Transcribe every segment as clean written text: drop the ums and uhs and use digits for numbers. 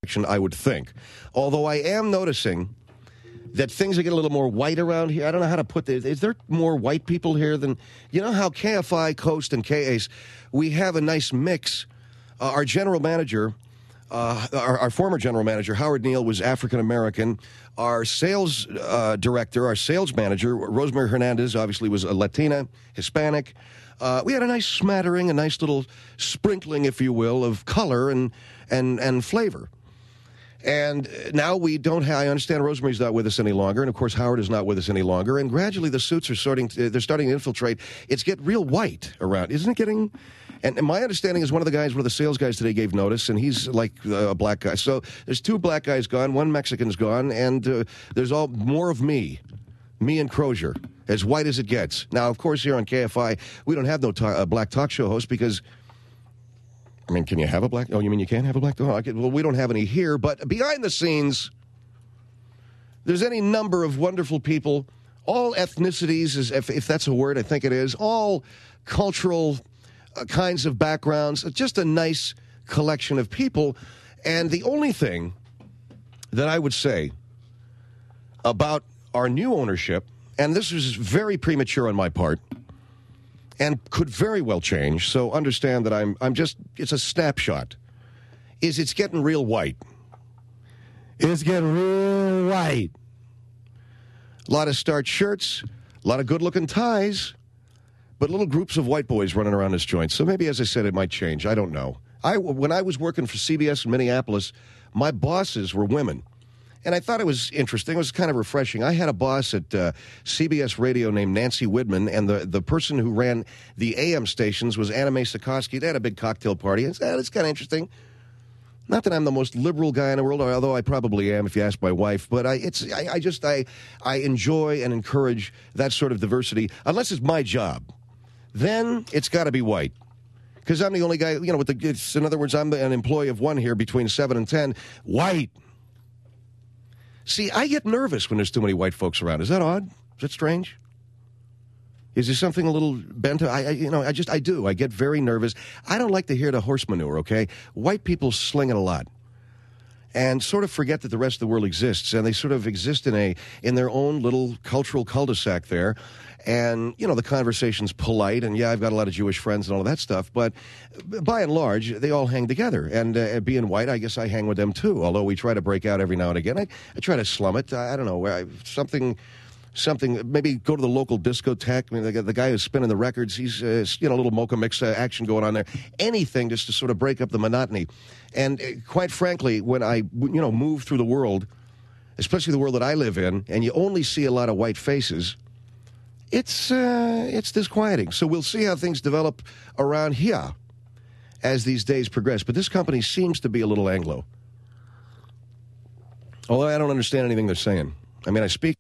I would think. Although I am noticing that things are getting a little more white around here. I don't know how to put this. Is there more white people here than... You know how KFI, Coast, and KACE, we have a nice mix. Our general manager, our former general manager, Howard Neal, was African-American. Our sales director, our sales manager, Rosemary Hernandez, obviously was a Latina, Hispanic. We had a nice smattering, a nice little sprinkling, if you will, of color and flavor. And now we don't have, I understand Rosemary's not with us any longer, and of course Howard is not with us any longer, and gradually the suits are starting to infiltrate. It's getting real white around, isn't it getting... And my understanding is one of the sales guys today gave notice, and he's like a black guy. So there's 2 black guys gone, 1 Mexican's gone, and there's all more of me and Crozier, as white as it gets. Now, of course, here on KFI, we don't have no black talk show host because... I mean, can you have a black... Oh, you mean you can't have a black... Oh, well, we don't have any here, but behind the scenes, there's any number of wonderful people, all ethnicities, if that's a word, I think it is, all cultural kinds of backgrounds, just a nice collection of people. And the only thing that I would say about our new ownership, and this is very premature on my part, and could very well change, so understand that I'm just, it's a snapshot, is it's getting real white. It's getting real white. A lot of starched shirts, a lot of good-looking ties, but little groups of white boys running around this joint. So maybe, as I said, it might change. I don't know. When I was working for CBS in Minneapolis, my bosses were women. And I thought it was interesting. It was kind of refreshing. I had a boss at CBS Radio named Nancy Widman, and the person who ran the AM stations was Anna Mae Sikorsky. They had a big cocktail party. And it's kind of interesting. Not that I'm the most liberal guy in the world, although I probably am if you ask my wife. But I enjoy and encourage that sort of diversity, unless it's my job. Then it's got to be white. Because I'm the only guy, in other words, I'm an employee of one here between 7 and 10. White. See, I get nervous when there's too many white folks around. Is that odd? Is that strange? Is there something a little bent? I do. I get very nervous. I don't like to hear the horse manure, okay? White people sling it a lot and sort of forget that the rest of the world exists, and they sort of exist in their own little cultural cul-de-sac there. And, the conversation's polite, and yeah, I've got a lot of Jewish friends and all of that stuff, but by and large, they all hang together. And being white, I guess I hang with them too, although we try to break out every now and again. I try to slum it. I don't know, something, maybe go to the local discotheque. I mean, the guy who's spinning the records, he's, a little mocha mix action going on there. Anything just to sort of break up the monotony. And quite frankly, when I, move through the world, especially the world that I live in, and you only see a lot of white faces, it's disquieting. So we'll see how things develop around here as these days progress. But this company seems to be a little Anglo. Although I don't understand anything they're saying. I mean, I speak.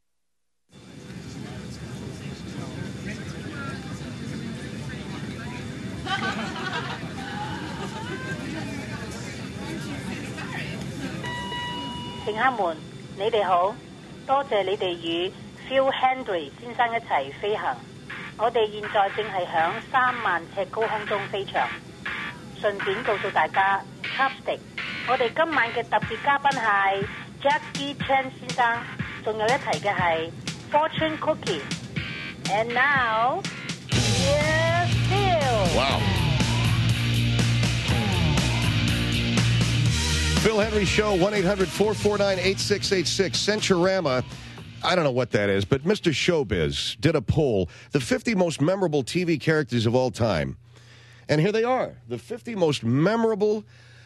Phil Hendry 先生一齊飛行，我哋現在正係響3萬尺高空中飛翔。順便告訴大家 ，Chopstick， 我哋今晚嘅特別嘉賓係 Jackie Chan 先生，仲有一齊嘅係 Fortune Cookie。And now, here's Phil. Wow. Phil Henry Show, 1-800-449-8686. Centurama. I don't know what that is, but Mr. Showbiz did a poll, the 50 most memorable TV characters of all time. And here they are, the 50 most memorable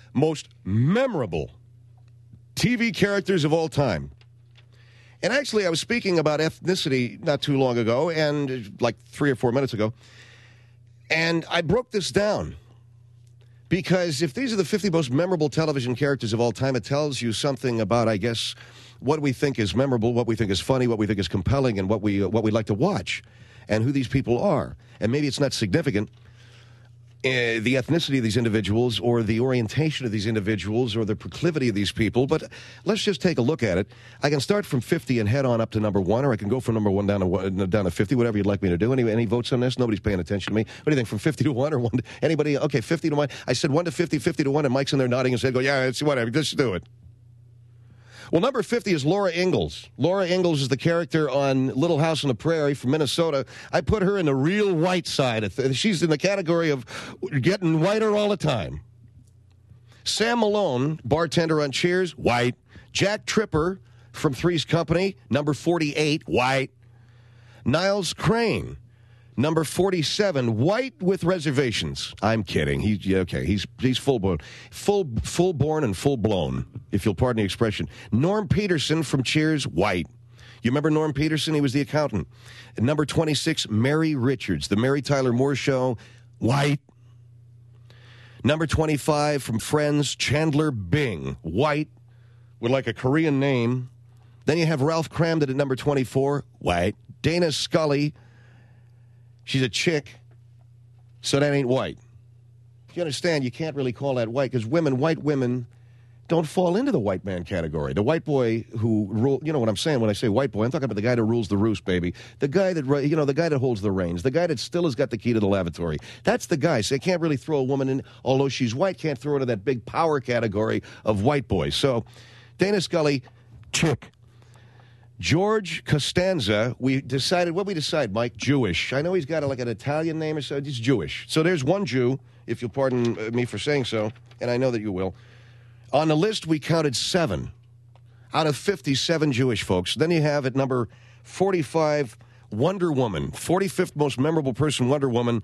TV characters of all time. And actually, I was speaking about ethnicity not too long ago, and like 3 or 4 minutes ago, and I broke this down. Because if these are the 50 most memorable television characters of all time, it tells you something about, I guess, what we think is memorable, what we think is funny, what we think is compelling, and what we like to watch, and who these people are. And maybe it's not significant, the ethnicity of these individuals or the orientation of these individuals or the proclivity of these people, but let's just take a look at it. I can start from 50 and head on up to number 1, or I can go from number 1 down to 50, whatever you'd like me to do. Any votes on this? Nobody's paying attention to me. What do you think, from 50 to 1 or 1 to, anybody? Okay, 50 to 1. I said 1 to 50, 50 to 1, and Mike's in there nodding his head, go, yeah, it's whatever, just do it. Well, number 50 is Laura Ingalls. Laura Ingalls is the character on Little House on the Prairie from Minnesota. I put her in the real white side. She's in the category of getting whiter all the time. Sam Malone, bartender on Cheers, white. Jack Tripper from Three's Company, number 48, white. Niles Crane, number 47, white with reservations. I'm kidding. He's full-blown. Full-born and full-blown, if you'll pardon the expression. Norm Peterson from Cheers, white. You remember Norm Peterson? He was the accountant. And number 26, Mary Richards, The Mary Tyler Moore Show, white. Number 25 from Friends, Chandler Bing, white, with like a Korean name. Then you have Ralph Kramden at number 24, white. Dana Scully, she's a chick, so that ain't white. You understand, you can't really call that white, because white women don't fall into the white man category. The white boy who rule, you know what I'm saying when I say white boy, I'm talking about the guy that rules the roost, baby. The guy that, the guy that holds the reins. The guy that still has got the key to the lavatory. That's the guy. So they can't really throw a woman in, although she's white, can't throw her into that big power category of white boys. So Dana Scully, chick. George Costanza, we decided, what we decide, Mike? Jewish. I know he's got like an Italian name or so. He's Jewish. So there's one Jew, if you'll pardon me for saying so, and I know that you will. On the list, we counted 7 out of 57 Jewish folks. Then you have at number 45, Wonder Woman, 45th most memorable person, Wonder Woman.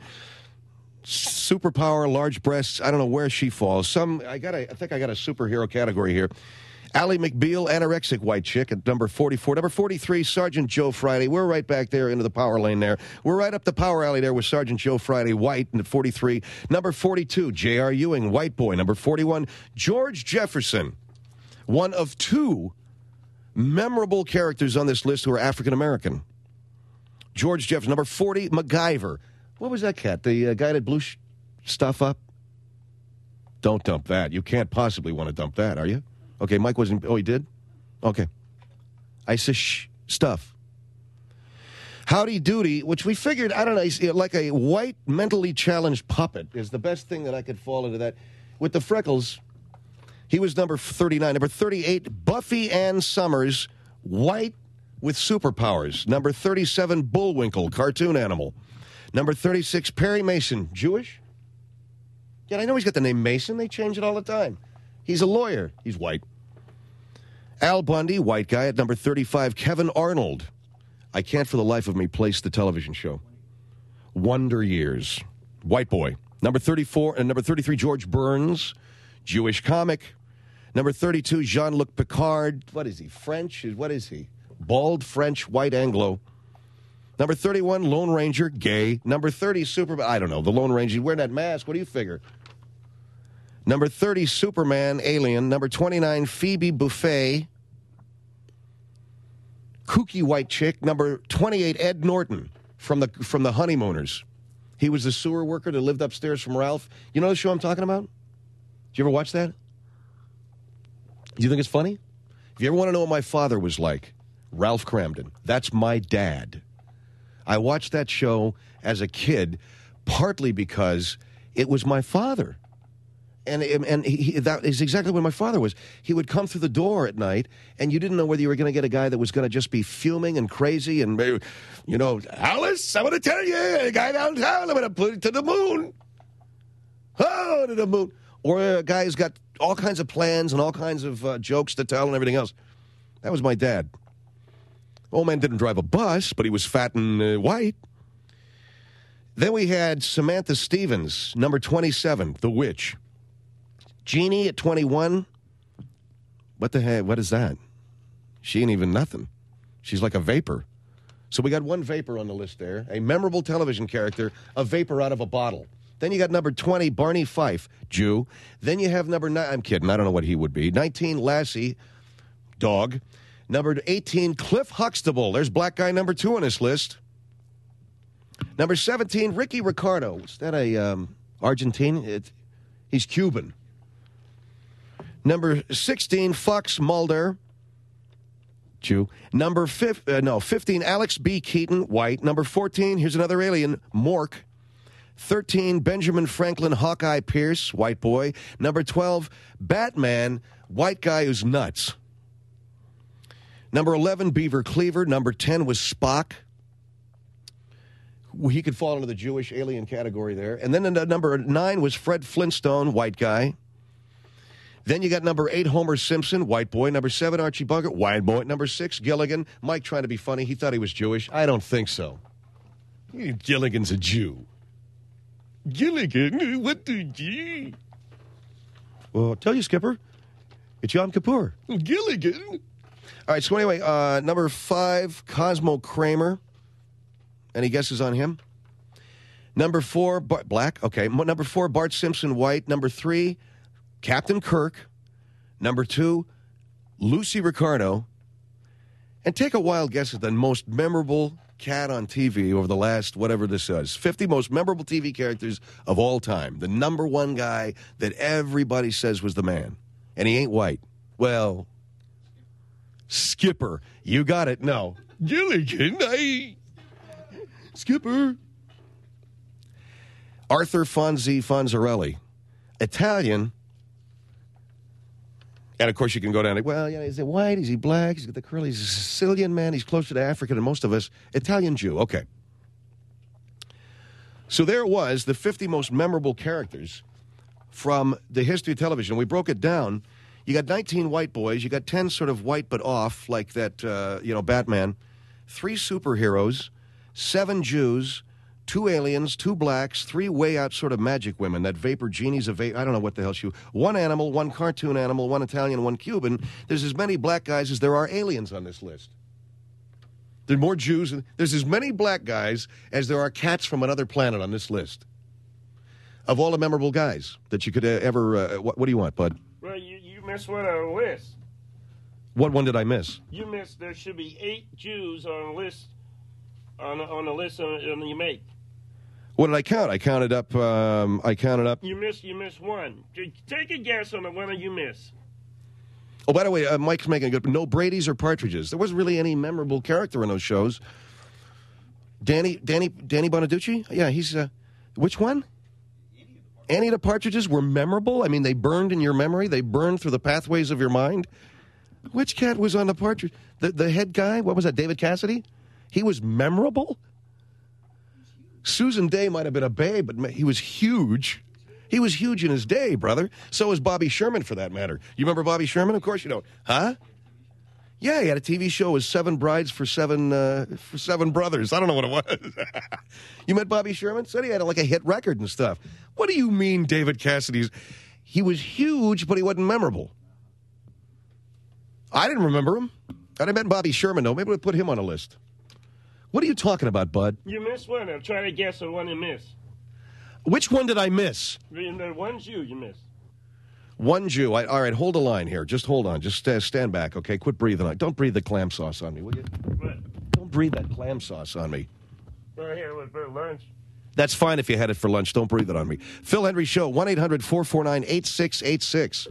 Superpower, large breasts. I don't know where she falls. I think I got a superhero category here. Ally McBeal, anorexic white chick at number 44. Number 43, Sergeant Joe Friday. We're right back there into the power lane there. We're right up the power alley there with Sergeant Joe Friday, white, at 43. Number 42, J.R. Ewing, white boy. Number 41, George Jefferson. One of 2 memorable characters on this list who are African-American. George Jefferson. Number 40, MacGyver. What was that cat? The guy that blew stuff up? Don't dump that. You can't possibly want to dump that, are you? Okay, Mike wasn't... Oh, he did? Okay. I said, stuff. Howdy Doody, which we figured, I don't know, like a white, mentally challenged puppet is the best thing that I could fall into that. With the freckles, he was number 39. Number 38, Buffy Ann Summers, white with superpowers. Number 37, Bullwinkle, cartoon animal. Number 36, Perry Mason, Jewish? Yeah, I know he's got the name Mason. They change it all the time. He's a lawyer. He's white. Al Bundy, white guy, at number 35. Kevin Arnold. I can't for the life of me place the television show. Wonder Years. White boy. Number 34 and number 33, George Burns. Jewish comic. Number 32, Jean-Luc Picard. What is he? French? What is he? Bald, French, white Anglo. Number 31, Lone Ranger. Gay. Number 30, Superman. I don't know. The Lone Ranger. Wearing that mask. What do you figure? Number 30, Superman, alien. Number 29, Phoebe Buffay, kooky white chick. Number 28, Ed Norton from the Honeymooners. He was the sewer worker that lived upstairs from Ralph. You know the show I'm talking about? Did you ever watch that? Do you think it's funny? If you ever want to know what my father was like, Ralph Kramden. That's my dad. I watched that show as a kid, partly because it was my father. And that is exactly what my father was. He would come through the door at night, and you didn't know whether you were going to get a guy that was going to just be fuming and crazy and, Alice, I'm going to tell you, a guy downtown, I'm going to put it to the moon. Oh, to the moon. Or a guy who's got all kinds of plans and all kinds of jokes to tell and everything else. That was my dad. Old man didn't drive a bus, but he was fat and white. Then we had Samantha Stevens, number 27, The Witch. Jeannie at 21. What the heck? What is that? She ain't even nothing. She's like a vapor. So we got one vapor on the list there. A memorable television character, a vapor out of a bottle. Then you got number 20, Barney Fife, Jew. Then you have number 9, I'm kidding, I don't know what he would be. 19, Lassie, dog. Number 18, Cliff Huxtable. There's black guy number 2 on this list. Number 17, Ricky Ricardo. Is that a Argentine? He's Cuban. Number 16, Fox Mulder, Jew. Number 15, Alex B. Keaton, white. Number 14, here's another alien, Mork. 13, Benjamin Franklin Hawkeye Pierce, white boy. Number 12, Batman, white guy who's nuts. Number 11, Beaver Cleaver. Number 10 was Spock. He could fall into the Jewish alien category there. And then number 9 was Fred Flintstone, white guy. Then you got number 8, Homer Simpson, white boy. Number 7, Archie Bunker, white boy. Number 6, Gilligan. Mike trying to be funny. He thought he was Jewish. I don't think so. Gilligan's a Jew. Gilligan? What the G? Well, I'll tell you, Skipper. It's Yom Kippur. Gilligan. All right, so anyway, number 5, Cosmo Kramer. Any guesses on him? Number 4, black. Okay. Number 4, Bart Simpson, white. Number 3, Captain Kirk. Number 2, Lucy Ricardo. And take a wild guess at the most memorable cat on TV over the last, whatever this is. 50 most memorable TV characters of all time. The number 1 guy that everybody says was the man. And he ain't white. Well, Skipper. You got it. No. Gilligan, Skipper. Arthur Fonzie Fonzarelli. Italian. And, of course, you can go down, well, yeah, is he white? Is he black? He's got the curly. He's a Sicilian man. He's closer to Africa than most of us. Italian Jew. Okay. So there it was, the 50 most memorable characters from the history of television. We broke it down. You got 19 white boys. You got 10 sort of white but off, like that, Batman. 3 superheroes, 7 Jews, 2 aliens, 2 blacks, 3 way out sort of magic women. That vapor genie's I don't know what the hell she was. 1 animal, 1 cartoon animal, 1 Italian, 1 Cuban. There's as many black guys as there are aliens on this list. There are more Jews. There's as many black guys as there are cats from another planet on this list. Of all the memorable guys that you could ever... what do you want, bud? Well, you missed one on the list. What one did I miss? You missed there should be 8 Jews on the list, on the list you make. What did I count? I counted up. You missed one. Take a guess on the one that you missed. Oh, by the way, Mike's making a good. No Brady's or Partridges. There wasn't really any memorable character in those shows. Danny Bonaducci? Yeah, he's. Which one? Any of the Partridges were memorable? I mean, they burned in your memory. They burned through the pathways of your mind. Which cat was on the Partridge? The head guy? What was that? David Cassidy? He was memorable? Susan Day might have been a babe, but he was huge. He was huge in his day, brother. So was Bobby Sherman, for that matter. You remember Bobby Sherman? Of course you don't. Huh? Yeah, he had a TV show with 7 brides for 7 brothers. I don't know what it was. You met Bobby Sherman? Said he had like a hit record and stuff. What do you mean, David Cassidy's? He was huge, but he wasn't memorable. I didn't remember him. I met Bobby Sherman, though. Maybe we'll put him on a list. What are you talking about, bud? You missed one. I'm trying to guess the one you missed. Which one did I miss? The one Jew you missed. One Jew. All right, hold the line here. Just hold on. Just stand back, okay? Quit breathing. Don't breathe the clam sauce on me, will you? What? Don't breathe that clam sauce on me. Right here for lunch. That's fine if you had it for lunch. Don't breathe it on me. Phil Hendry Show, 1-800-449-8686.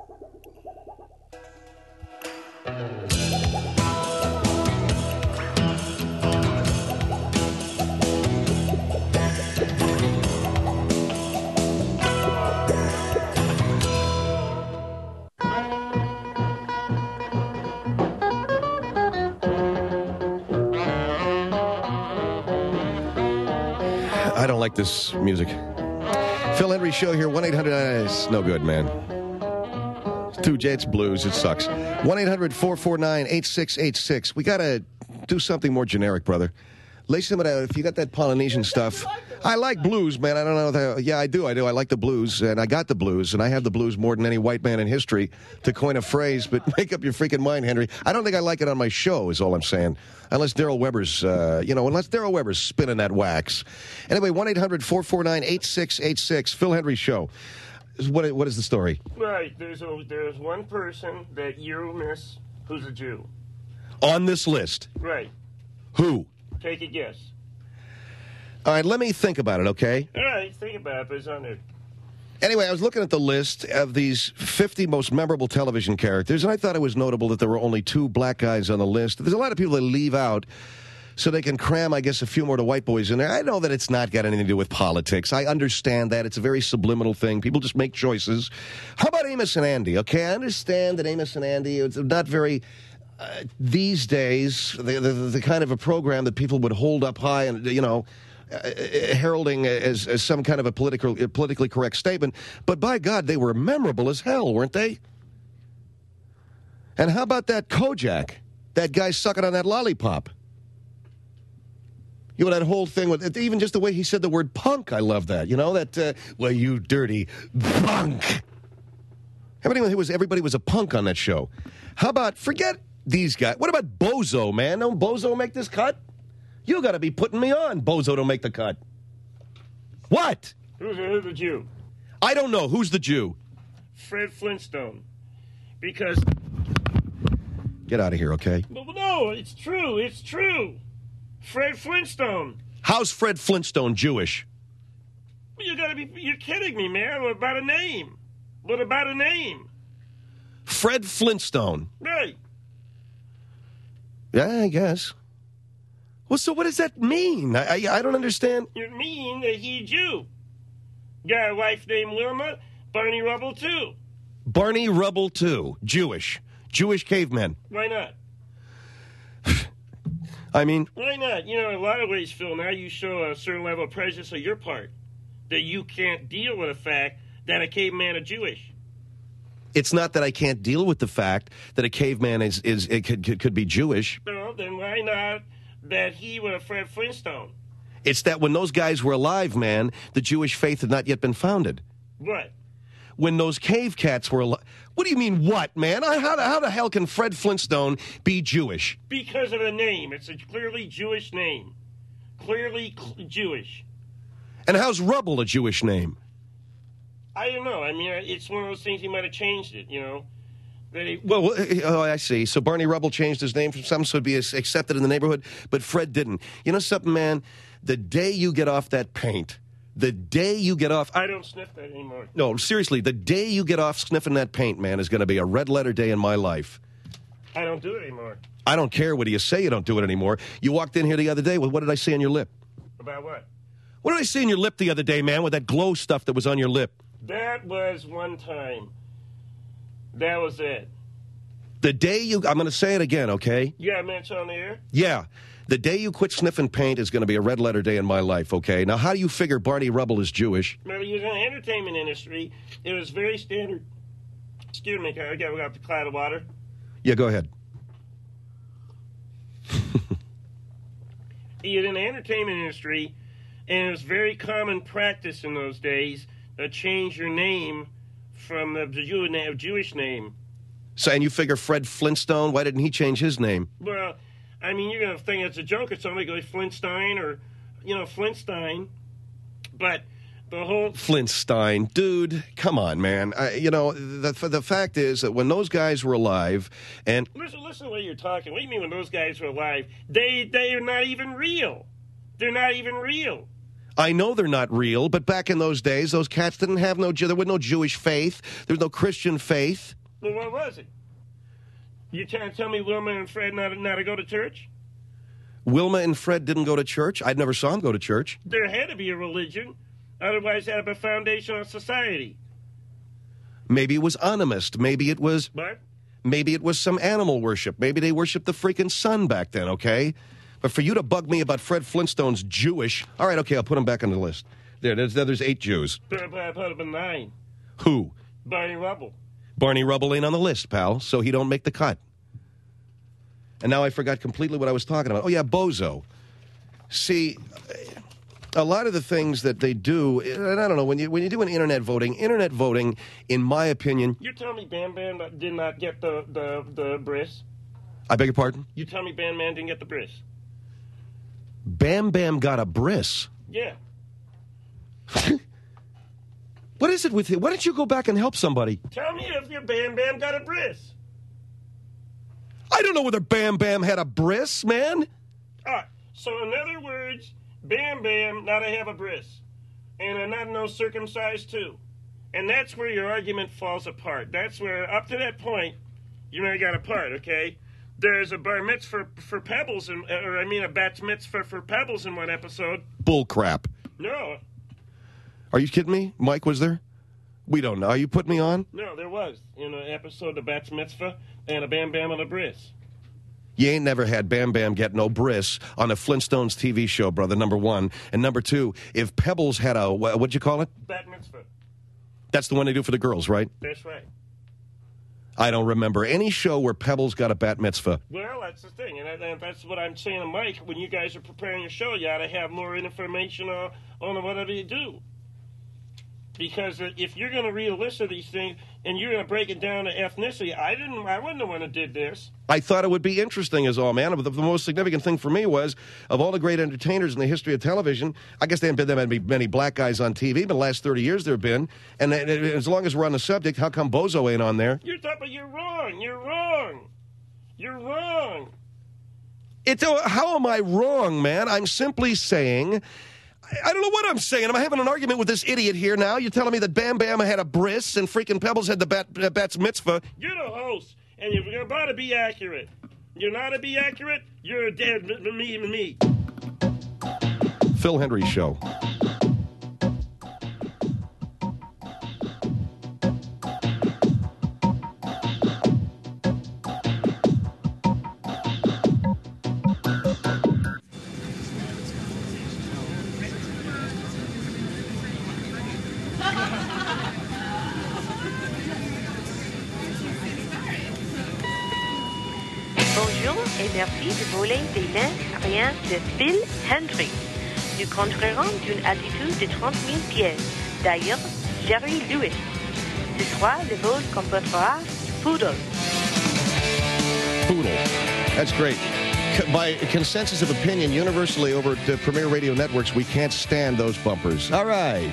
I don't like this music. Phil Hendry Show here, 1-800... It's no good, man. It's blues. It sucks. 1-800-449-8686. We got to do something more generic, brother. Listen, if you got that Polynesian stuff... I like blues, man. I don't know. Yeah, I do. I like the blues, and I got the blues, and I have the blues more than any white man in history, to coin a phrase, but make up your freaking mind, Henry. I don't think I like it on my show, is all I'm saying. Unless Daryl Weber's, unless Daryl Weber's spinning that wax. Anyway, 1-800-449-8686, Phil Hendry Show. What is the story? Right. There's one person that you miss who's a Jew. On this list? Right. Who? Take a guess. All right, let me think about it, okay? All right, think about it, but it's on there. Anyway, I was looking at the list of these 50 most memorable television characters, and I thought it was notable that there were only 2 black guys on the list. There's a lot of people that leave out so they can cram, I guess, a few more of the white boys in there. I know that it's not got anything to do with politics. I understand that. It's a very subliminal thing. People just make choices. How about Amos and Andy? Okay, I understand that Amos and Andy, it's not very... these days, the kind of a program that people would hold up high and, heralding as some kind of a politically correct statement. But by God, they were memorable as hell, weren't they? And how about that Kojak? That guy sucking on that lollipop. That whole thing with even just the way he said the word punk. I love that. Well, you dirty punk. Everybody was a punk on that show. How about, forget these guys. What about Bozo, man? Don't Bozo make this cut? You got to be putting me on, Bozo, to make the cut. What? Who's the Jew? I don't know. Who's the Jew? Fred Flintstone. Because... Get out of here, okay? No, it's true. It's true. Fred Flintstone. How's Fred Flintstone Jewish? You're kidding me, man. What about a name? What about a name? Fred Flintstone. Right. Yeah, I guess. Well, so what does that mean? I don't understand. It means that he's Jew. Got a wife named Wilma, Barney Rubble, too. Barney Rubble, too. Jewish cavemen. Why not? I mean... Why not? In a lot of ways, Phil, now you show a certain level of prejudice on your part. That you can't deal with the fact that a caveman is Jewish. It's not that I can't deal with the fact that a caveman could be Jewish. No, then why not that he was a Fred Flintstone? It's that when those guys were alive, man, the Jewish faith had not yet been founded. What? When those cave cats were alive. What do you mean, what, man? How the hell can Fred Flintstone be Jewish? Because of the name. It's a clearly Jewish name. Clearly Jewish. And how's Rubble a Jewish name? I don't know. I mean, it's one of those things he might have changed it, Well, I see. So Barney Rubble changed his name from something so it'd be accepted in the neighborhood, but Fred didn't. You know something, man? The day you get off that paint, the day you get off... I don't sniff that anymore. No, seriously, the day you get off sniffing that paint, man, is going to be a red-letter day in my life. I don't do it anymore. I don't care what you say you don't do it anymore. You walked in here the other day with what did I see on your lip? About what? What did I see on your lip the other day, man, with that glow stuff that was on your lip? That was one time. That was it. The day you... I'm going to say it again, okay? Yeah, man, it's on the air? Yeah. The day you quit sniffing paint is going to be a red-letter day in my life, okay? Now, how do you figure Barney Rubble is Jewish? Well, he was in the entertainment industry. It was very standard. Excuse me, we got the cloud of water. Yeah, go ahead. He was in the entertainment industry, and it was very common practice in those days to change your name from the Jewish name. So, and you figure Fred Flintstone, why didn't he change his name? Well, I mean, you're going to think it's a joke or something, like Flintstein or, Flintstein. But the whole... Flintstein. Dude, come on, man. The fact is that when those guys were alive and... Listen to the way you're talking. What do you mean when those guys were alive? They are not even real. They're not even real. I know they're not real, but back in those days, those cats didn't have there was no Jewish faith. There was no Christian faith. Well, what was it? You trying to tell me Wilma and Fred not to go to church? Wilma and Fred didn't go to church? I never saw them go to church. There had to be a religion. Otherwise, that'd have a foundation of society. Maybe it was animist. Maybe it was... What? Maybe it was some animal worship. Maybe they worshipped the freaking sun back then, okay? But for you to bug me about Fred Flintstone's Jewish... All right, okay, I'll put him back on the list. There's 8 Jews. But I put him in 9. Who? Barney Rubble. Barney Rubble ain't on the list, pal, so he don't make the cut. And now I forgot completely what I was talking about. Oh, yeah, Bozo. See, a lot of the things that they do, and I don't know, when you do an internet voting, in my opinion... You tell me Bam Bam did not get the bris? I beg your pardon? You tell me Bam Bam didn't get the bris? Bam Bam got a bris? Yeah. What is it with you? Why don't you go back and help somebody? Tell me if your Bam Bam got a bris. I don't know whether Bam Bam had a bris, man. All right. So in other words, Bam Bam not to have a bris. And not no circumcised too. And that's where your argument falls apart. That's where, up to that point, you and I got apart, okay? There's a bar mitzvah for Pebbles, a bat mitzvah for Pebbles in one episode. Bull crap. No. Are you kidding me? Mike, was there? We don't know. Are you putting me on? No, there was. In an episode of Bat's Mitzvah and a Bam Bam and a bris. You ain't never had Bam Bam get no bris on a Flintstones TV show, brother, number one. And number two, if Pebbles had a, what'd you call it? Bat mitzvah. That's the one they do for the girls, right? That's right. I don't remember any show where Pebbles got a bat mitzvah. Well, that's the thing, and that's what I'm saying to Mike. When you guys are preparing your show, you ought to have more information on whatever you do. Because if you're going to read a list of these things and you're going to break it down to ethnicity, I wasn't the one who did this. I thought it would be interesting as all, man. But the most significant thing for me was, of all the great entertainers in the history of television, I guess there haven't been that many black guys on TV, but the last 30 years there have been. And as long as we're on the subject, how come Bozo ain't on there? You're wrong. You're wrong. You're wrong. How am I wrong, man? I'm simply saying... I don't know what I'm saying. I'm having an argument with this idiot here now. You're telling me that Bam Bam had a bris and freaking Pebbles had the bat's mitzvah. You're the host, and you're about to be accurate. You're not to be accurate, you're a dead me. Phil Hendrie Show. Bonjour et merci de voler des mains rien de Phil Hendrie. Nous compterons d'une altitude de 30 000 pieds. D'ailleurs, Jerry Lewis. Ce soir, le vol comportera Poodle. Poodle. That's great. By consensus of opinion, universally over at Premier Radio Networks, we can't stand those bumpers. All right.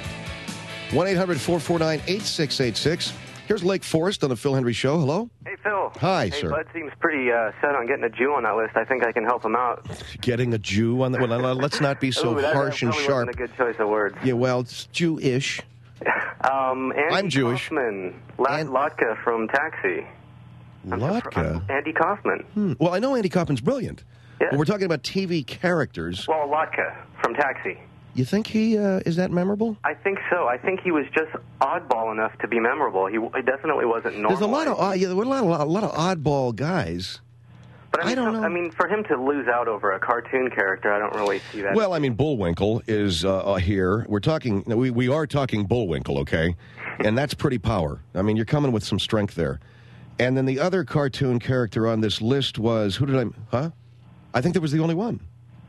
1-800-449-8686. Here's Lake Forest on the Phil Hendrie Show. Hello? Hey, Phil. Hi, hey, sir. Bud seems pretty set on getting a Jew on that list. I think I can help him out. Getting a Jew on that? Well, let's not be so harsh and sharp. Wasn't a good choice of words. Yeah, well, it's Jewish. Andy I'm Jewish. Kaufman, Lotka from Taxi. Lotka? Andy Kaufman. Well, I know Andy Kaufman's brilliant. Yeah. But we're talking about TV characters. Well, Lotka from Taxi. You think he is that memorable? I think so. I think he was just oddball enough to be memorable. He definitely wasn't normal. There's a lot of there were a lot of oddball guys. But I don't know. I mean, for him to lose out over a cartoon character, I don't really see that. Well, I mean, Bullwinkle is here. We are talking Bullwinkle, okay? And that's pretty power. I mean, you're coming with some strength there. And then the other cartoon character on this list was I think there was the only one.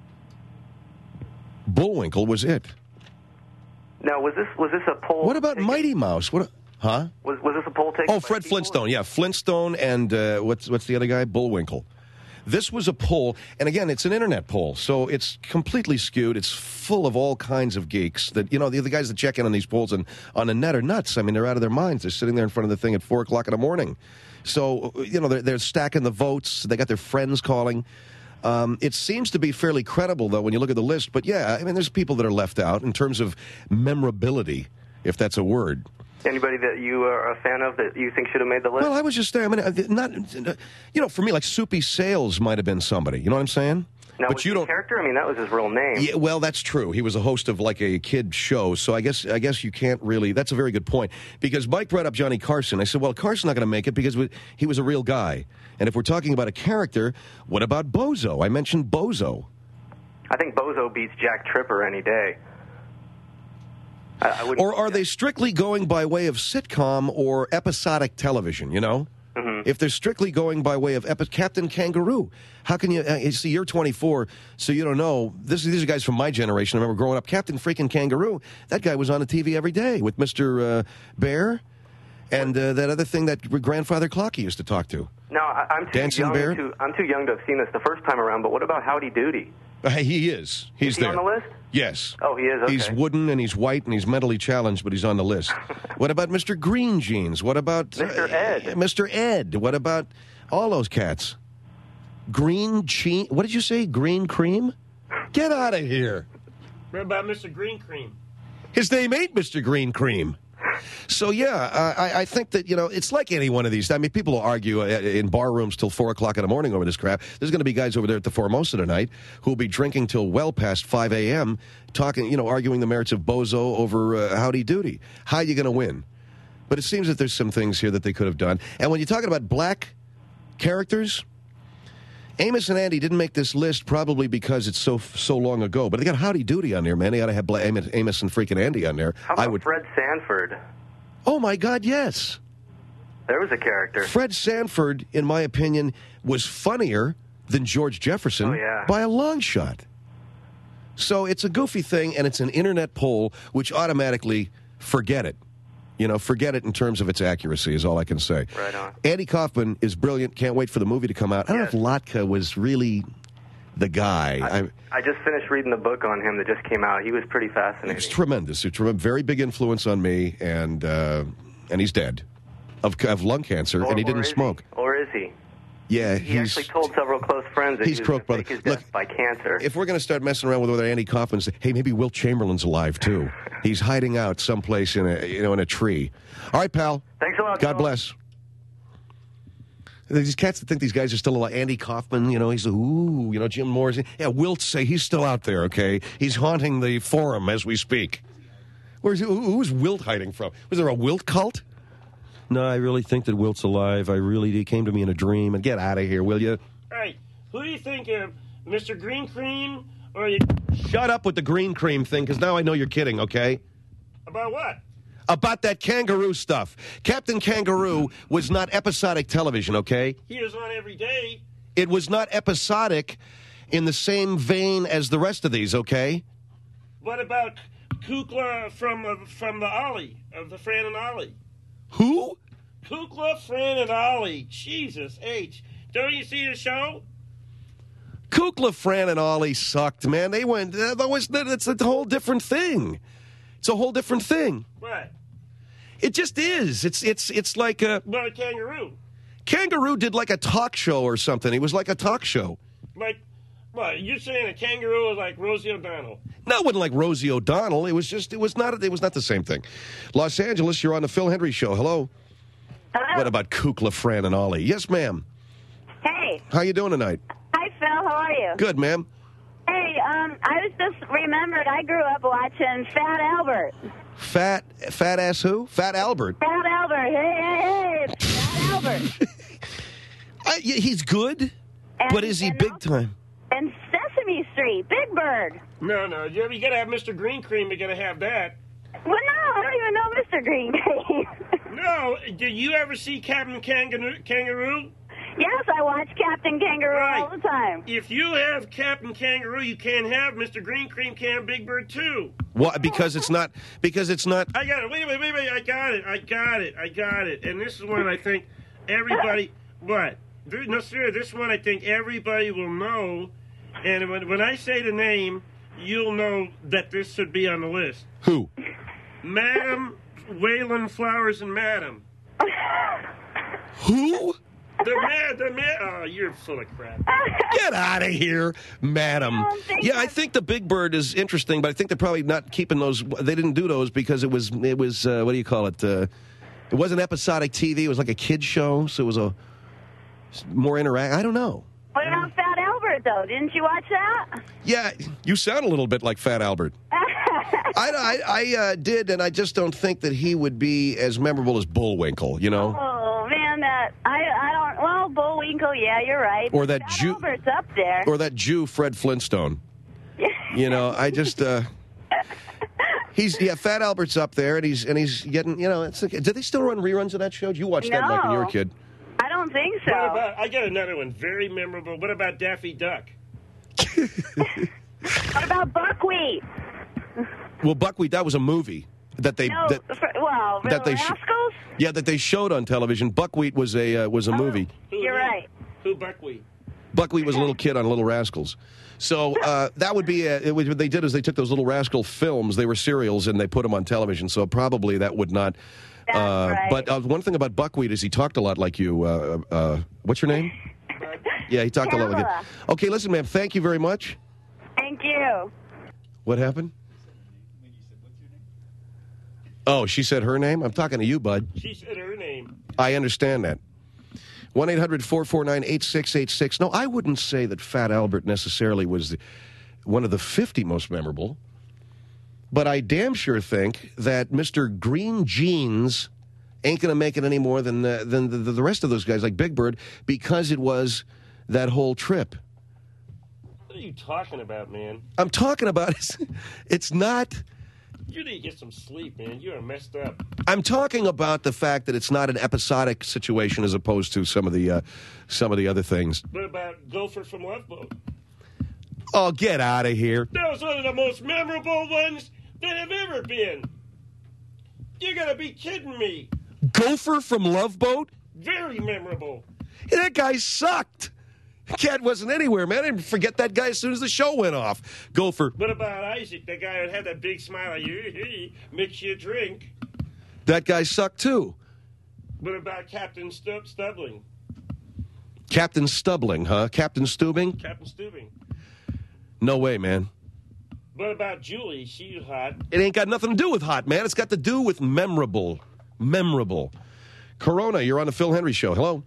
Bullwinkle was it. Now, was this a poll? What about Mighty Mouse? Was this a poll taken? Oh, Fred Flintstone. Yeah, Flintstone and what's the other guy? Bullwinkle. This was a poll, and again, it's an internet poll, so it's completely skewed. It's full of all kinds of geeks that, the guys that check in on these polls and on the net are nuts. I mean, they're out of their minds. They're sitting there in front of the thing at 4 o'clock in the morning. So, they're stacking the votes. They got their friends calling. It seems to be fairly credible, though, when you look at the list. But, yeah, I mean, there's people that are left out in terms of memorability, if that's a word. Anybody that you are a fan of that you think should have made the list? Well, I was just there. I mean, for me, like Soupy Sales might have been somebody. You know what I'm saying? Now, but was he a character? I mean, that was his real name. Yeah, well, that's true. He was a host of like a kid show, so I guess you can't really. That's a very good point, because Mike brought up Johnny Carson. I said, well, Carson's not going to make it because he was a real guy. And if we're talking about a character, what about Bozo? I mentioned Bozo. I think Bozo beats Jack Tripper any day. Or are they strictly going by way of sitcom or episodic television, Mm-hmm. If they're strictly going by way of Captain Kangaroo, how can you see, you're 24, so you don't know. These are guys from my generation. I remember growing up, Captain freaking Kangaroo, that guy was on the TV every day with Mr. Bear and that other thing that grandfather Clocky used to talk to. No, I'm too young to have seen this the first time around, but what about Howdy Doody? He is. He's there. On the list? Yes. Oh, he is? Okay. He's wooden and he's white and he's mentally challenged, but he's on the list. What about Mr. Green Jeans? What about... Mr. Ed. Mr. Ed. What about all those cats? Green Cheese... What did you say? Green Cream? Get out of here. What about Mr. Green Cream? His name ain't Mr. Green Cream. So, yeah, I think that, it's like any one of these. I mean, people will argue in bar rooms till 4 o'clock in the morning over this crap. There's going to be guys over there at the Formosa tonight who will be drinking till well past 5 a.m., talking, arguing the merits of Bozo over Howdy Doody. How are you going to win? But it seems that there's some things here that they could have done. And when you're talking about black characters, Amos and Andy didn't make this list probably because it's so long ago, but they got Howdy Doody on there, man. They ought to have Amos and freaking Andy on there. How about Fred Sanford? Oh, my God, yes. There was a character. Fred Sanford, in my opinion, was funnier than George Jefferson by a long shot. So it's a goofy thing, and it's an internet poll, which automatically forget it. You know, forget it in terms of its accuracy is all I can say. Right on. Andy Kaufman is brilliant. Can't wait for the movie to come out. I don't know if Latka was really the guy. I just finished reading the book on him that just came out. He was pretty fascinating. It's tremendous. It's a very big influence on me, and he's dead of lung cancer, and he didn't smoke. Or is he? Yeah, he actually told several close friends that he was going to fake his death by cancer. If we're going to start messing around with whether Andy Kaufman's, hey, maybe Wilt Chamberlain's alive too. He's hiding out someplace in a tree. All right, pal. Thanks a lot. God bless. These cats that think these guys are still alive. Andy Kaufman, he's Jim Morrison. Yeah, Wilt say he's still out there. Okay, he's haunting the forum as we speak. Who's Wilt hiding from? Was there a Wilt cult? No, I really think that Wilt's alive. He came to me in a dream. And get out of here, will you? All right, who do you think of, Mr. Green Cream or you? Shut up with the green cream thing, because now I know you're kidding, okay? About what? About that kangaroo stuff. Captain Kangaroo was not episodic television, okay? He was on every day. It was not episodic in the same vein as the rest of these, okay? What about Kukla from the Ollie, of the Fran and Ollie? Who? Kukla, Fran, and Ollie. Jesus H. Don't you see the show? Kukla, Fran, and Ollie sucked, man. They went. That's a whole different thing. It's a whole different thing. What? It just is. It's like a. But a kangaroo. Kangaroo did like a talk show or something. It was like a talk show. Like, what? You're saying a kangaroo was like Rosie O'Donnell? No, it wasn't like Rosie O'Donnell. It was not the same thing. Los Angeles, you're on the Phil Hendry Show. Hello. Hello. What about Kukla, Fran, and Ollie? Yes, ma'am. Hey. How you doing tonight? Hi, Phil. How are you? Good, ma'am. Hey, I was just remembered I grew up watching Fat Albert. Fat ass who? Fat Albert. Fat Albert. Hey. Fat Albert. He's good, but is he big time? And Sesame Street, Big Bird. No. You got to have Mr. Green Cream. You got to have that. Well, no, I don't even know Mr. Green Cream. No. Did you ever see Captain Kangaroo? Yes, I watch Captain Kangaroo all the time. If you have Captain Kangaroo, you can't have Mr. Green Cream, can't have Big Bird too. What? Because it's not. I got it. Wait. I got it. And this is one I think everybody. What? No, sir. This one I think everybody will know. And when I say the name, you'll know that this should be on the list. Who? Madam Waylon Flowers and Madam. Who? The man. Oh, you're full of crap. Get out of here, madam. I think the Big Bird is interesting, but I think they're probably not keeping those. They didn't do those because it was what do you call it? It wasn't episodic TV. It was like a kid's show, so it was a more interactive. I don't know. What about Fat Albert, though? Didn't you watch that? Yeah, you sound a little bit like Fat Albert. I did, and I just don't think that he would be as memorable as Bullwinkle, Oh, man, I don't... Well, Bullwinkle, yeah, you're right. Or that Fat Albert's up there. Or that Jew, Fred Flintstone. I just... Fat Albert's up there, and he's getting, do they still run reruns of that show? Did you watch that back when you were a kid? I don't think so. I got another one, very memorable. What about Daffy Duck? What about Buckwheat? Well, Buckwheat, that was a movie that they Rascals? that they showed on television. Buckwheat was a movie. You're right. Who Buckwheat? Buckwheat was a little kid on Little Rascals. So that would be what they did is they took those Little Rascal films. They were serials and they put them on television. So probably that would not. That's right. But one thing about Buckwheat is he talked a lot like you. What's your name? Yeah, he talked a lot like you. Okay, listen, ma'am. Thank you very much. Thank you. What happened? Oh, she said her name? I'm talking to you, bud. She said her name. I understand that. 1-800-449-8686. No, I wouldn't say that Fat Albert necessarily was one of the 50 most memorable, but I damn sure think that Mr. Green Jeans ain't going to make it any more than the rest of those guys, like Big Bird, because it was that whole trip. What are you talking about, man? I'm talking about it's not. You need to get some sleep, man. You are messed up. I'm talking about the fact that it's not an episodic situation as opposed to some of the other things. What about Gopher from Love Boat? Oh, get out of here. That was one of the most memorable ones that have ever been. You gotta be kidding me. Gopher from Love Boat? Very memorable. Yeah, that guy sucked. Cat wasn't anywhere, man. I didn't forget that guy as soon as the show went off. Gopher. What about Isaac, the guy that had that big smile like, hey, mix you a drink? That guy sucked, too. What about Captain Stubbling? Captain Stubbling, huh? Captain Stubing? Captain Stubing. No way, man. What about Julie? She's hot. It ain't got nothing to do with hot, man. It's got to do with memorable. Memorable. Corona, you're on the Phil Hendry Show. Hello?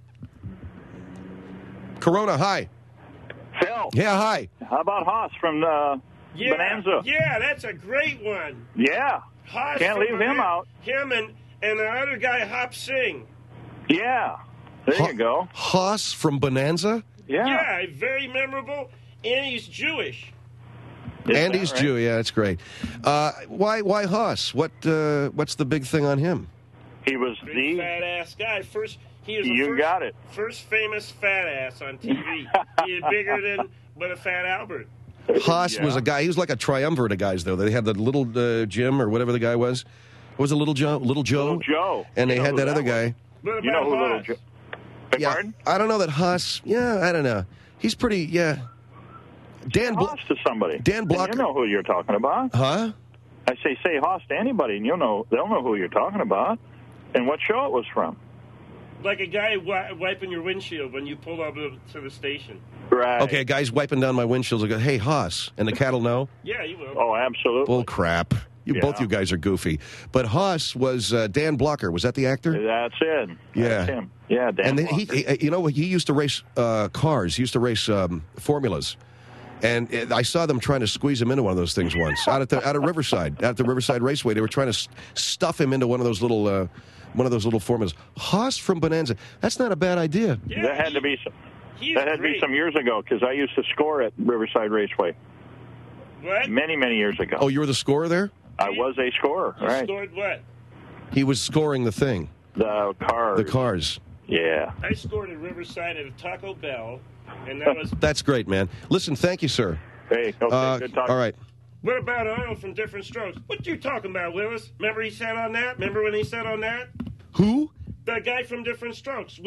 Corona, hi. Phil. Yeah, hi. How about Haas from Bonanza? Yeah, that's a great one. Yeah. Haas Can't from leave him out. Him and the other guy, Hop Singh. Yeah. There you go. Haas from Bonanza? Yeah, very memorable. And he's Jewish. Andy's Jew, yeah, that's great. Why Haas? What's the big thing on him? He was Big fat ass guy. He was got it. First famous fat ass on TV. He was bigger than but a fat Albert. Haas was a guy. He was like a triumvirate of guys, though. They had the little Jim or whatever the guy was. What was it, Little Joe? Little Joe. And they had that other guy. What You know about who Little Haas? Joe? Pardon? I don't know that Haas. Yeah, I don't know. He's pretty. Yeah. Haas to somebody. Dan Blocker. You know who you're talking about. Huh? I say Haas to anybody, and they'll know who you're talking about and what show it was from. Like a guy wiping your windshield when you pull up to the station. Right. Okay, a guy's wiping down my windshield. I go, hey, Haas. And the cat will know? Yeah, you will. Oh, absolutely. Bull crap. Both you guys are goofy. But Haas was Dan Blocker. Was that the actor? That's it. Yeah. That's him. Yeah, Dan And then Blocker. he used to race cars. He used to race formulas. And I saw them trying to squeeze him into one of those things once out of Riverside, at the Riverside Raceway. They were trying to stuff him into one of those little formulas. Haas from Bonanza. That's not a bad idea. Yeah, that had to be some years ago because I used to score at Riverside Raceway. What? Many, many years ago. Oh, you were the scorer there? I was a scorer. You right. scored what? He was scoring the thing. The cars. The cars. Yeah. I scored at Riverside at a Taco Bell, and that was... That's great, man. Listen, thank you, sir. Hey, okay, good talking. All right. What about Arnold from Different Strokes? What you talking about, Willis? Remember he sat on that? Remember when he sat on that? Who? The guy from Different Strokes.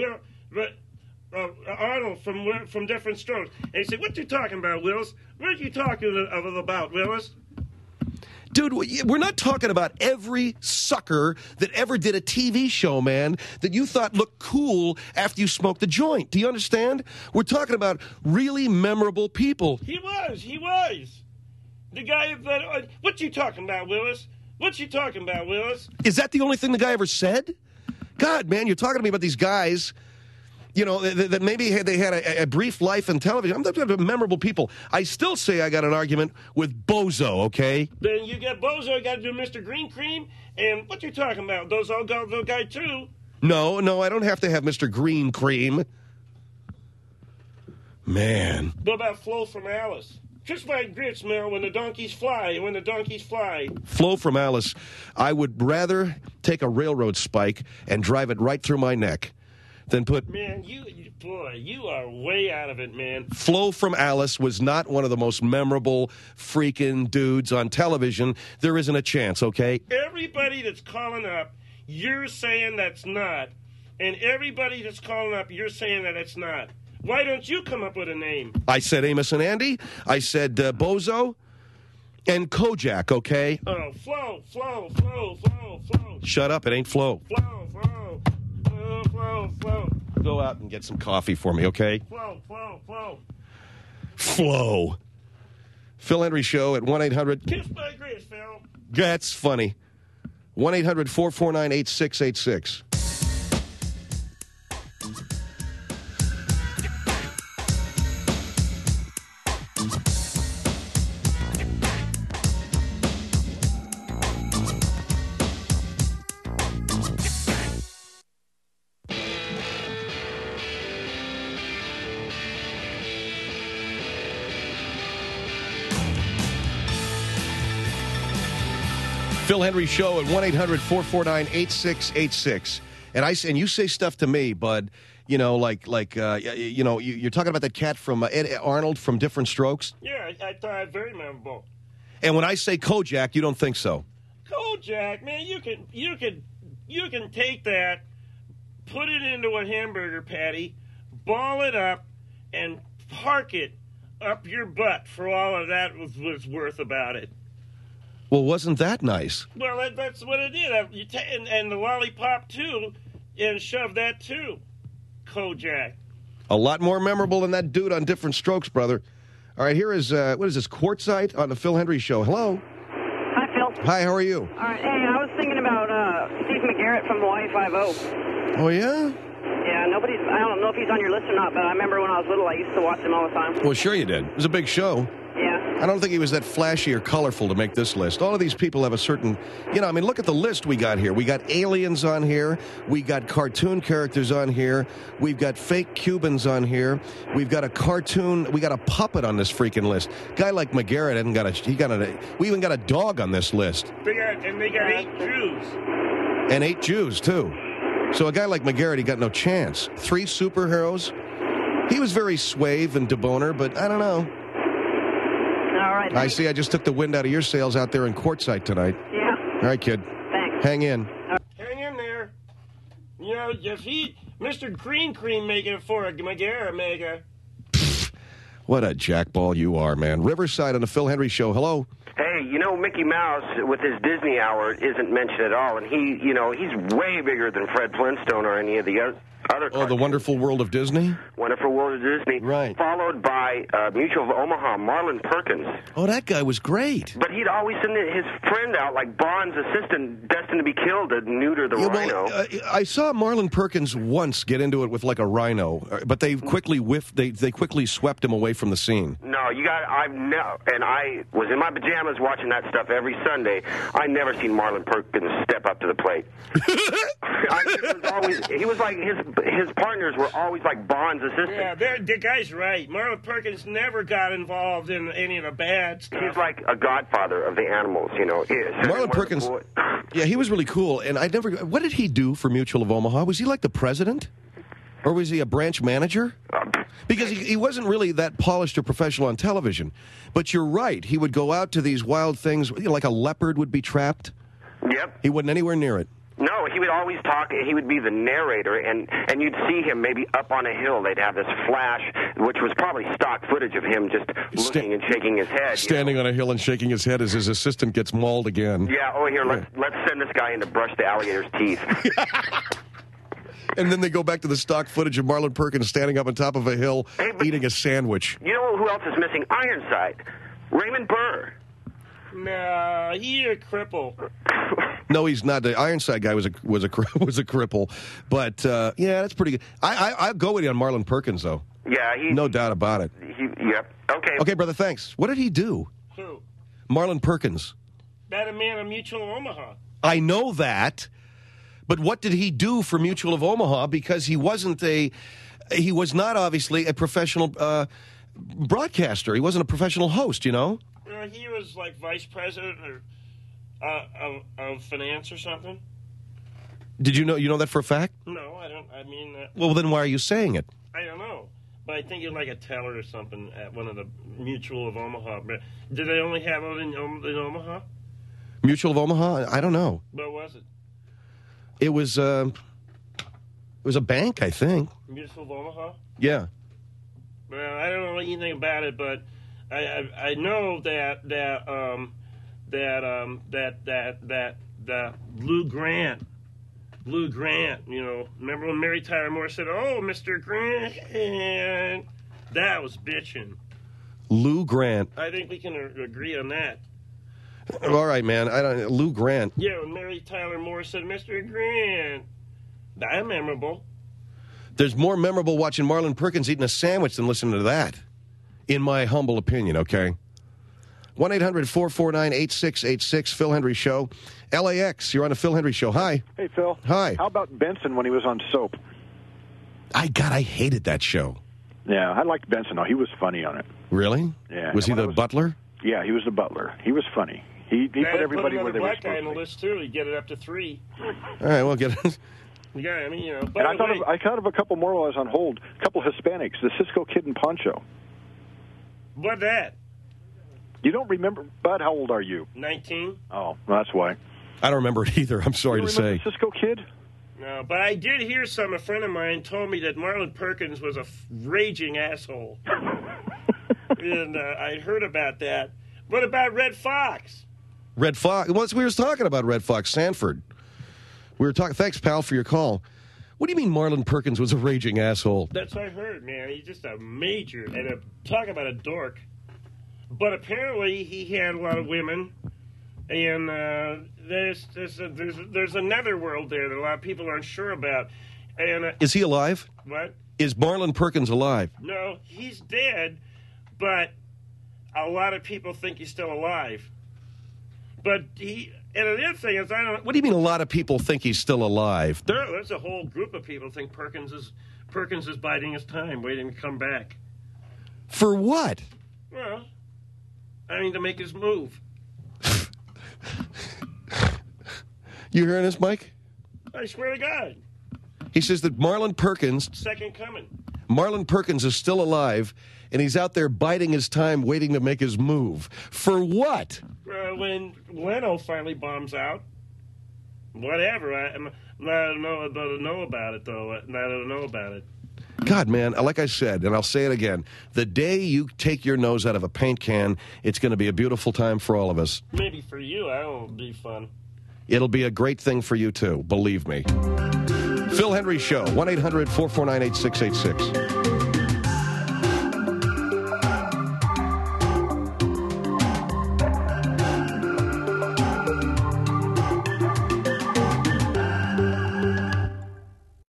Arnold from Different Strokes. And he said, what you talking about, Willis? What are you talking about, Willis? Dude, we're not talking about every sucker that ever did a TV show, man, that you thought looked cool after you smoked a joint. Do you understand? We're talking about really memorable people. He was. The guy that... what you talking about, Willis? What you talking about, Willis? Is that the only thing the guy ever said? God, man, you're talking to me about these guys... You know, that maybe they had a brief life in television. I'm talking about memorable people. I still say I got an argument with Bozo, okay? Then you got Bozo, you got to do Mr. Green Cream. And what you talking about? Those all got the guy, too. No, I don't have to have Mr. Green Cream. Man. What about Flo from Alice? Just like grits, Mel, when the donkeys fly. Flo from Alice. I would rather take a railroad spike and drive it right through my neck than put... Man, you are way out of it, man. Flo from Alice was not one of the most memorable freaking dudes on television. There isn't a chance, okay? Everybody that's calling up, you're saying that's not. And everybody that's calling up, you're saying that it's not. Why don't you come up with a name? I said Amos and Andy. I said Bozo and Kojak, okay? Oh, Flo. Shut up, it ain't Flo. Flo. Go out and get some coffee for me, okay? Flo. Phil Hendry Show at 1-800. Kiss my grits, Phil. That's funny. 1-800-449-8686. Phil Henry Show at 1-800-449-8686. And you say stuff to me, bud, you know, you're talking about that cat from Ed Arnold from Different Strokes? Yeah, I thought it very memorable. And when I say Kojak, you don't think so? Kojak, man, you can take that, put it into a hamburger patty, ball it up, and park it up your butt for all of that was worth about it. Well, wasn't that nice? Well, that's what it did. And the lollipop, too, and shove that, too. Kojak. A lot more memorable than that dude on Different Strokes, brother. All right, here is, what is this, Quartzite on the Phil Henry Show. Hello. Hi, Phil. Hi, how are you? All right, hey, I was thinking about Steve McGarrett from Hawaii Five-0. Oh, yeah? Yeah, I don't know if he's on your list or not, but I remember when I was little, I used to watch him all the time. Well, sure you did. It was a big show. Yeah. I don't think he was that flashy or colorful to make this list. All of these people have a certain, look at the list we got here. We got aliens on here. We got cartoon characters on here. We've got fake Cubans on here. We've got a cartoon. We got a puppet on this freaking list. Guy like McGarrett we even got a dog on this list. They got 8 Jews. And 8 Jews, too. So a guy like McGarrett, he got no chance. 3 superheroes. He was very suave and debonair, but I don't know. All right. I see I just took the wind out of your sails out there in Quartzite tonight. Yeah. All right, kid. Thanks. Hang in. Hang in there. You know, if Mr. Green Cream making it for a McGarrett maker. What a jackball you are, man. Riverside on the Phil Henry Show. Hello. Hey, Mickey Mouse with his Disney Hour isn't mentioned at all, and he's way bigger than Fred Flintstone or any of the other cartoons. The Wonderful World of Disney? Wonderful World of Disney. Right. Followed by Mutual of Omaha, Marlon Perkins. Oh, that guy was great. But he'd always send his friend out, like Bond's assistant, destined to be killed to neuter the rhino. I saw Marlon Perkins once get into it with like a rhino, but they quickly They quickly swept him away from the scene. No, and I was in my pajamas watching that stuff every Sunday. I never seen Marlon Perkins step up to the plate. He was like his partners were always like Bond's assistants. Yeah, the guy's right. Marlon Perkins never got involved in any of the bad stuff. He's like a godfather of the animals, Marlon Perkins, yeah, he was really cool. And what did he do for Mutual of Omaha? Was he like the president? Or was he a branch manager? Because he wasn't really that polished or professional on television. But you're right. He would go out to these wild things, like a leopard would be trapped. Yep. He wasn't anywhere near it. No, he would always talk. He would be the narrator, and you'd see him maybe up on a hill. They'd have this flash, which was probably stock footage of him just looking and shaking his head. Standing on a hill and shaking his head as his assistant gets mauled again. Yeah, let's send this guy in to brush the alligator's teeth. And then they go back to the stock footage of Marlon Perkins standing up on top of a hill eating a sandwich. You know who else is missing? Ironside. Raymond Burr. No, he's a cripple. No, he's not. The Ironside guy was a cripple. But, yeah, that's pretty good. I'll go with you on Marlon Perkins, though. Yeah. No doubt about it. Yep. Okay. Okay, brother, thanks. What did he do? Who? Marlon Perkins. That a man of Mutual of Omaha. I know that. But what did he do for Mutual of Omaha? Because he was not obviously a professional broadcaster. He wasn't a professional host, He was like vice president of finance or something. Did you know that for a fact? No, I don't. I mean, well, then why are you saying it? I don't know. But I think you're like a teller or something at one of the Mutual of Omaha. But did they only have it in Omaha? Mutual of Omaha? I don't know. What was it? It was a bank, I think. Mutual of Omaha? Yeah. Well, I don't know anything about it, but I know that Lou Grant, remember when Mary Tyler Moore said, "Oh, Mr. Grant," that was bitching. Lou Grant. I think we can agree on that. All right, man. Lou Grant. Yeah, when Mary Tyler Moore said, "Mr. Grant," that's memorable. There's more memorable watching Marlon Perkins eating a sandwich than listening to that, in my humble opinion, okay? 1-800-449-8686, Phil Henry Show. LAX, you're on the Phil Henry Show. Hi. Hey, Phil. Hi. How about Benson when he was on Soap? I hated that show. Yeah, I liked Benson, though. He was funny on it. Really? Yeah. Was he the butler? Yeah, he was the butler. He was funny. He put everybody put where they were black guy supposed on to the list too. He'd get it up to 3. All right, we'll get it. Yeah, I mean, And I thought of a couple more while I was on hold. A couple Hispanics, the Cisco Kid and Poncho. What that? You don't remember, Bud? How old are you? 19. Oh, well, that's why. I don't remember it either. I'm sorry you to remember say. The Cisco Kid? No, but I did hear a friend of mine told me that Marlon Perkins was a raging asshole. And I heard about that. What about Red Fox? Red Fox. Well, we were talking about Red Fox Sanford. We were talking. Thanks, pal, for your call. What do you mean Marlon Perkins was a raging asshole? That's what I heard, man. He's just a major, and talk about a dork. But apparently he had a lot of women, and there's another world there that a lot of people aren't sure about. And is he alive? What? Is Marlon Perkins alive? No, he's dead, but a lot of people think he's still alive. But and another thing is, I don't. What do you mean? A lot of people think he's still alive? There's a whole group of people think Perkins is biding his time, waiting to come back. For what? Well, I mean, to make his move. You hearing this, Mike? I swear to God. He says that Marlon Perkins, second coming. Marlon Perkins is still alive, and he's out there biding his time, waiting to make his move. For what? When Leno finally bombs out, whatever. I don't know about it, though. I don't know about it. God, man, like I said, and I'll say it again, the day you take your nose out of a paint can, it's going to be a beautiful time for all of us. Maybe for you, it'll be fun. It'll be a great thing for you, too, believe me. Phil Hendry Show, 1-800-449-8686.